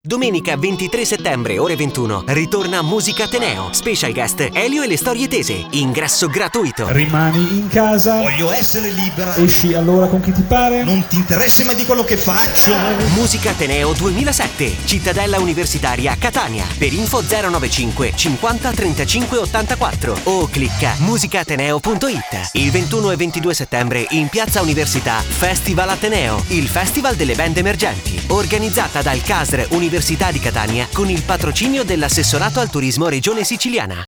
Domenica 23 settembre, ore 21, ritorna Musica Ateneo. Special guest Elio e le storie tese. Ingresso gratuito. Rimani in casa. Voglio essere libera. Esci allora con chi ti pare. Non ti interessa mai di quello che faccio. Musica Ateneo 2007, Cittadella Universitaria Catania. Per info 095 50 35 84 o clicca musicaateneo.it. Il 21 e 22 settembre in Piazza Università Festival Ateneo, il festival delle band emergenti, organizzata dal CASR Università di Catania con il patrocinio dell'Assessorato al Turismo Regione Siciliana.